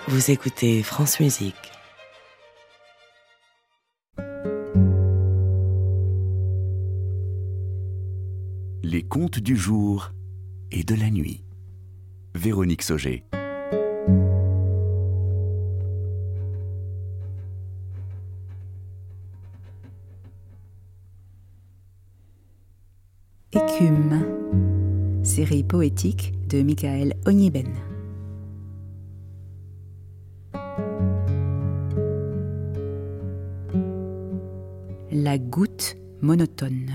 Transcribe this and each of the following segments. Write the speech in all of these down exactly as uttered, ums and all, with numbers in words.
Vous écoutez France Musique. Les contes du jour et de la nuit. Véronique Sauger. Écume, série poétique de Michael Onyeben. La goutte monotone.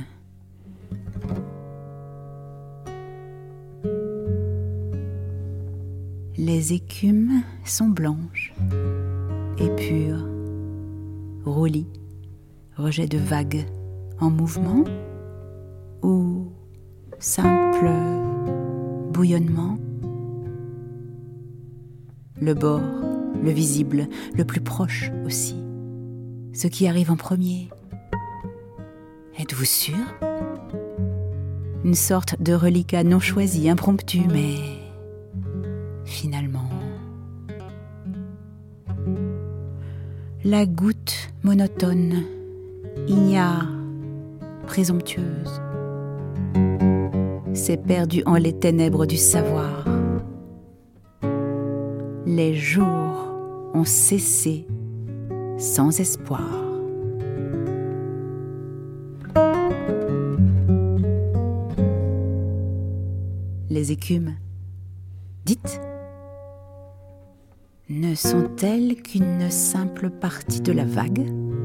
Les écumes sont blanches et pures, roulis, rejet de vagues en mouvement ou simple bouillonnement. Le bord, le visible, le plus proche aussi, ce qui arrive en premier. Êtes-vous sûr ? Une sorte de reliquat non choisi, impromptu, mais finalement... La goutte monotone, ignare, présomptueuse, s'est perdue en les ténèbres du savoir. Les jours ont cessé sans espoir. Les écumes, dites, ne sont-elles qu'une simple partie de la vague ?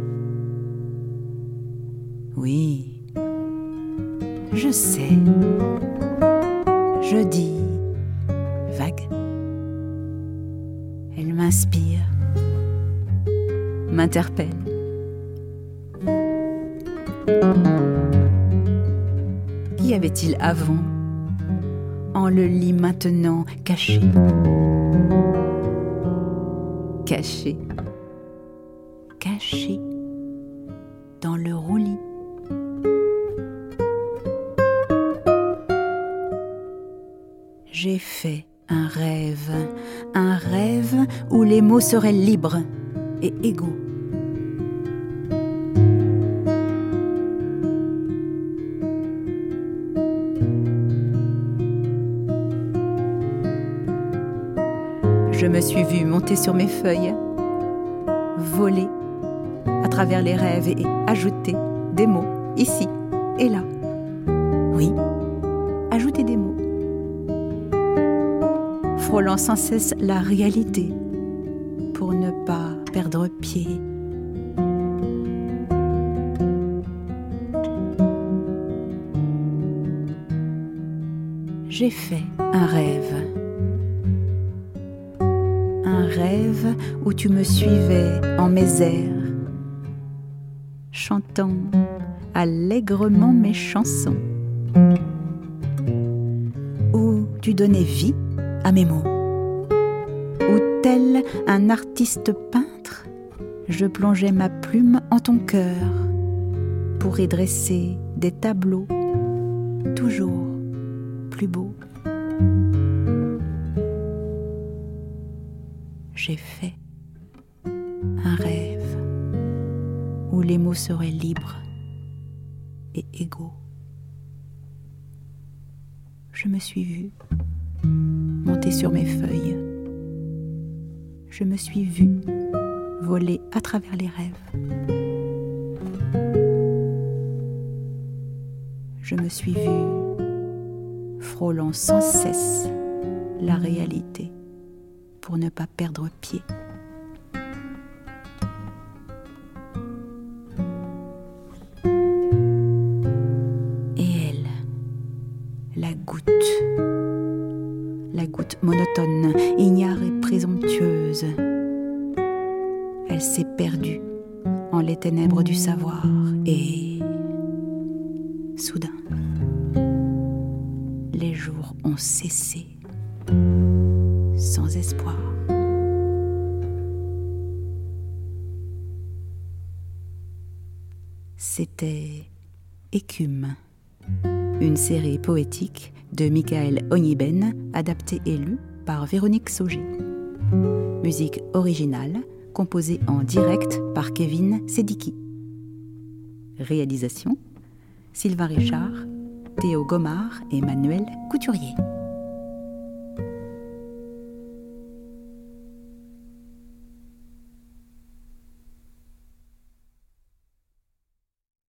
Oui, je sais. Je dis vague. Elle m'inspire, m'interpelle. Qu'y avait-il avant ? On le lit maintenant caché. Caché. Caché. Dans le roulis. J'ai fait un rêve. Un rêve où les mots seraient libres et égaux. Je me suis vue monter sur mes feuilles, voler à travers les rêves et ajouter des mots ici et là. Oui, ajouter des mots, frôlant sans cesse la réalité pour ne pas perdre pied. J'ai fait un rêve. Un rêve où tu me suivais en mes airs, chantant allègrement mes chansons, où tu donnais vie à mes mots, où tel un artiste peintre, je plongeais ma plume en ton cœur pour y dresser des tableaux toujours plus beaux. J'ai fait un rêve où les mots seraient libres et égaux. Je me suis vue monter sur mes feuilles. Je me suis vue voler à travers les rêves. Je me suis vue frôlant sans cesse la réalité pour ne pas perdre pied. Et elle, la goutte, la goutte monotone, ignare et présomptueuse, elle s'est perdue en les ténèbres du savoir et, soudain, les jours ont cessé sans espoir. C'était Écume, une série poétique de Michael Onyeben, adaptée et lue par Véronique Sauger. Musique originale, composée en direct par Kevin Sediki. Réalisation, Sylvain Richard, Théo Gomard et Manuel Couturier.